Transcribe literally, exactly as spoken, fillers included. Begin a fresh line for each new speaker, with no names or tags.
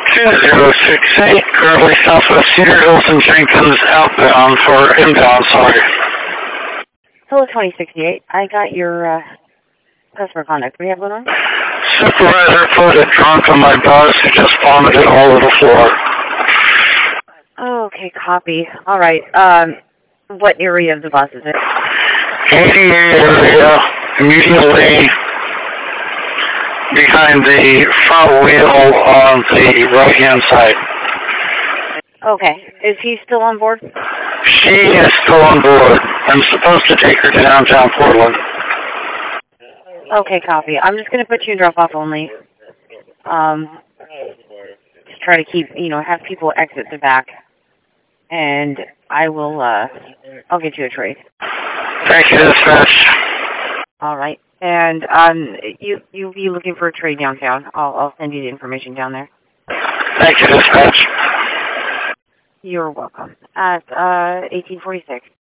two zero six eight, currently southwest Cedar Hills and Jenkins, outbound for inbound, sorry.
Hello, twenty sixty-eight. I got your uh, customer contact. What do you have going on?
Supervisor put a drunk on my bus who just vomited all over the floor.
Oh, okay, copy. All right. Um, what area of the bus is it?
eighty-eight area, immediately behind the front wheel on the right-hand side.
Okay. Is he still on board?
She is still on board. I'm supposed to take her to downtown Portland.
Okay, copy. I'm just going to put you in drop-off only. Um, just try to keep, you know, have people exit the back. And I will, uh, I'll get you a trade.
Thank you, dispatch.
All right. And um, you, you'll be looking for a trade downtown. I'll, I'll send you the information down there.
Thank you, dispatch.
You're welcome. At uh, eighteen forty-six.